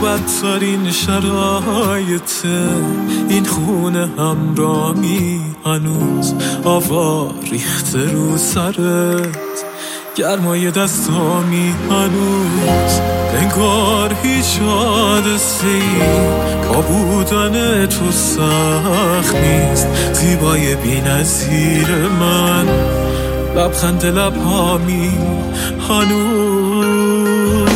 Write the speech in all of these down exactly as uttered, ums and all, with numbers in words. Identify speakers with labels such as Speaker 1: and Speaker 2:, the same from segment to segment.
Speaker 1: بدترین شرایط این خونه همرامی هنوز آوا ریخته رو سرت، گرمای دستامی هنوز انگار هیچ حادثه‌ای با بودن تو سخت نیست. زیبای بی‌نظیر من، لبخند لبهامی هنوز.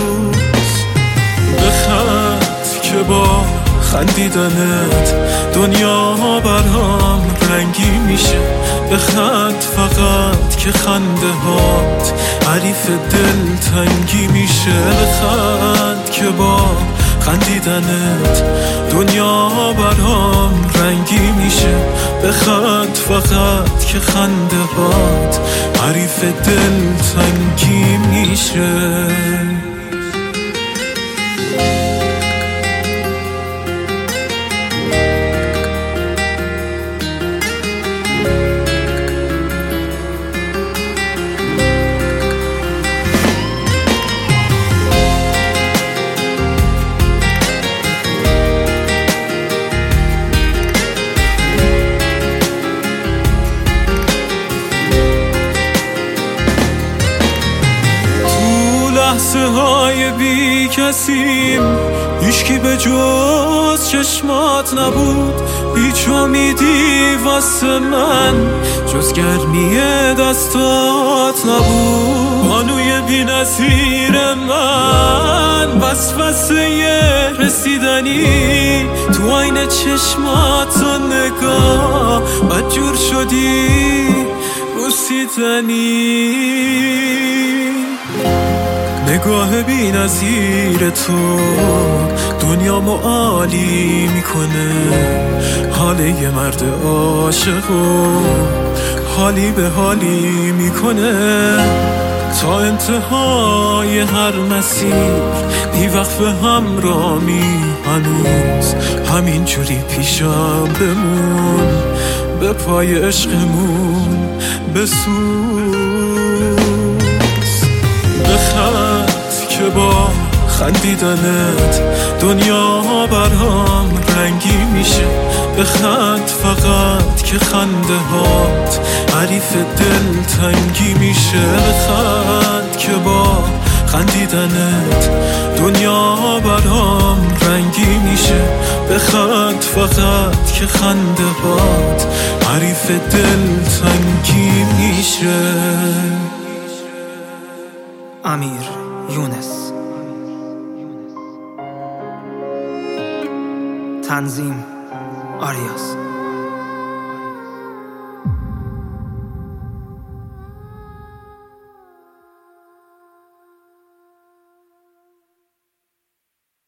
Speaker 1: بخند که با خندیدنت دنیا برام رنگی میشه. بخند فقط که خنده هات حریف دل تنگی میشه. بخند که با خندیدنت دنیا برام رنگی میشه. بخند فقط که خنده هات حریف دل تنگی میشه. لحظه های بی کسیم، هیچکی به جز چشمات نبود. هیچ امیدی واسه من جز گرمی دستات نبود. بانوی بی نظیر من، وسوسه رسیدنی تو آینه چشمات و نگاه بدجور شدی بوسیدنی. نگاه بی نظیر تو دنیامو عالی میکنه. حال یه مرد عاشقو حالی به حالی میکنه. تا انتهای هر مسیر بی وقف همرامی هنوز همین جوری پیشم بمون. به پای عشقمون بسوز. بخند که با خندیدنت دنیا برام رنگی میشه. بخند فقط که خنده هات حریف دل تنگی میشه. بخند که با خندیدنت دنیا برام رنگی میشه. بخند فقط که خنده هات حریف دل تنگی میشه.
Speaker 2: امیر یونس. تنظیم آریاس.